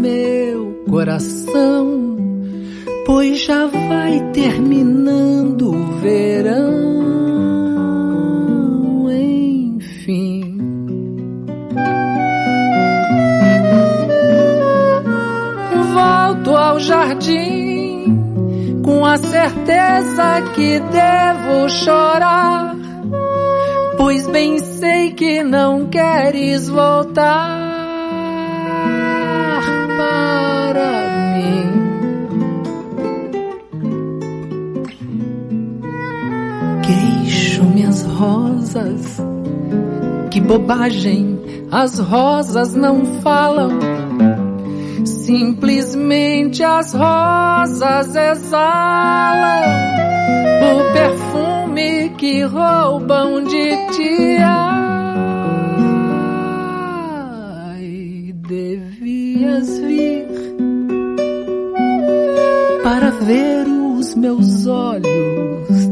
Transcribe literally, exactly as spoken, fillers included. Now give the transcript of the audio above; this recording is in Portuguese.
meu coração, pois já vai terminando o verão, enfim. Volto ao jardim com a certeza que devo chorar, pois bem sei que não queres voltar para mim. Queixo minhas rosas, que bobagem, as rosas não falam. Simplesmente as rosas exalam o perfume que roubam de ti. Ai, devias vir para ver os meus olhos